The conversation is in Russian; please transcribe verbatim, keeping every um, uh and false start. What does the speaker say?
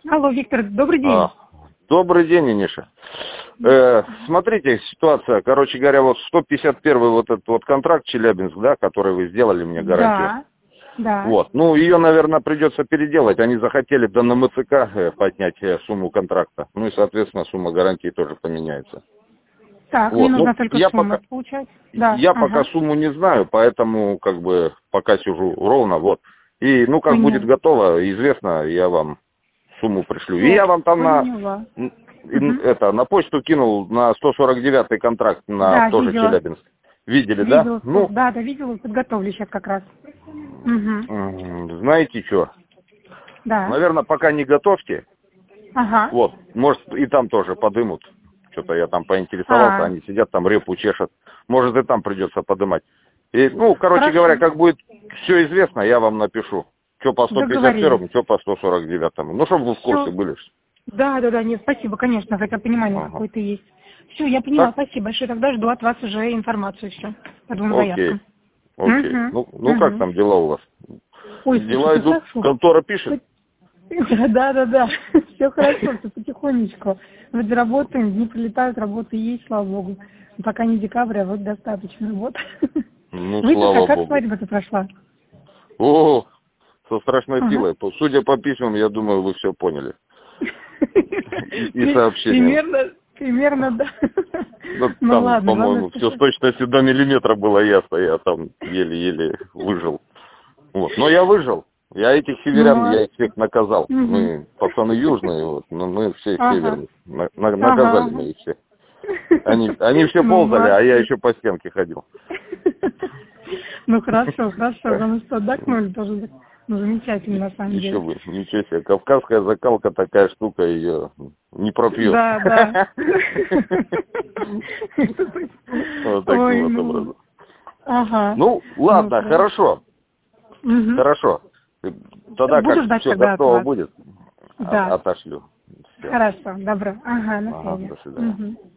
Алло, Виктор, добрый день. А, добрый день, Ниша. Э, смотрите, ситуация, короче говоря, вот сто пятьдесят первый вот этот вот контракт Челябинск, да, который вы сделали мне гарантию. Да, да. Вот, ну ее, наверное, придется переделать. Они захотели до эн эм цэ ка э, поднять э, сумму контракта. Ну и, соответственно, сумма гарантии тоже поменяется. Так, мне Вот, нужна ну, только я сумма пока, получать. Да, я ага. пока сумму не знаю, поэтому как бы пока сижу ровно, вот. И, ну, как будет Понятно. готово, известно, я вам сумму пришлю. И Все, я вам там на, поняла. н- Угу. это, на почту кинул на сто сорок девятый контракт на Да, тоже видела. Челябинск. Видели, да? Видела, Ну, да, да, видела, подготовлю сейчас как раз. Угу. м, знаете что? Да. Наверное, пока не готовьте. Ага. Вот, может, и там тоже подымут. Что-то я там поинтересовался, А, они сидят там, репу чешут. Может, и там придется подымать. И, ну, короче говоря, хорошо. как будет все известно, я вам напишу. Что по сто пятьдесят Договорились. первому, что по сто сорок девятому. Ну, чтобы вы в курсе Все. были. Да, да, да, нет, спасибо, конечно, хотя понимание Ага. какое-то есть. Все, я поняла, Так? спасибо большое. Тогда жду от вас уже информацию все по двум Окей. заявкам. Окей. Угу, Ну, ну как угу. там дела у вас? Ой, Дела слушайте, идут, хорошо. контора пишет? Да, да, да. Все хорошо, все потихонечку. Вроде работаем, дни прилетают, работы есть, слава богу. Пока не декабрь, а вот достаточно. Вот. Ну, Вы слава как, как богу. свадьба-то прошла? О, со страшной Ага. силой. По- Судя по письмам, я думаю, вы все поняли. И, и При- сообщениям. Примерно, примерно, да. Ну, Ну там, ладно, главное, по-моему, что... все с точностью до миллиметра было ясно. Я там еле-еле выжил. Вот. Но я выжил. Я этих Ну, северян, я их молодцы. всех наказал. Угу. Мы пацаны южные, вот, но мы все Ага. северные. На- на- Ага. наказали мы их всех. Они, они все Ну, ползали, а я молодцы. еще по стенке ходил. Ну, хорошо, хорошо. Главное, что отдохнули тоже. Ну, замечательно, на самом Еще деле. бы, ничего себе. Кавказская закалка такая штука, ее не пропьешь. Да, да. Вот Ой, таким вот ну, образом. ага. Ну, Ну, ладно, хорошо. хорошо. Угу. Хорошо. Тогда Буду как ждать все тогда от готово вас. будет, от- Да. отошлю. Все. Хорошо, добро. Ага, на Ага, связи. до свидания. Угу.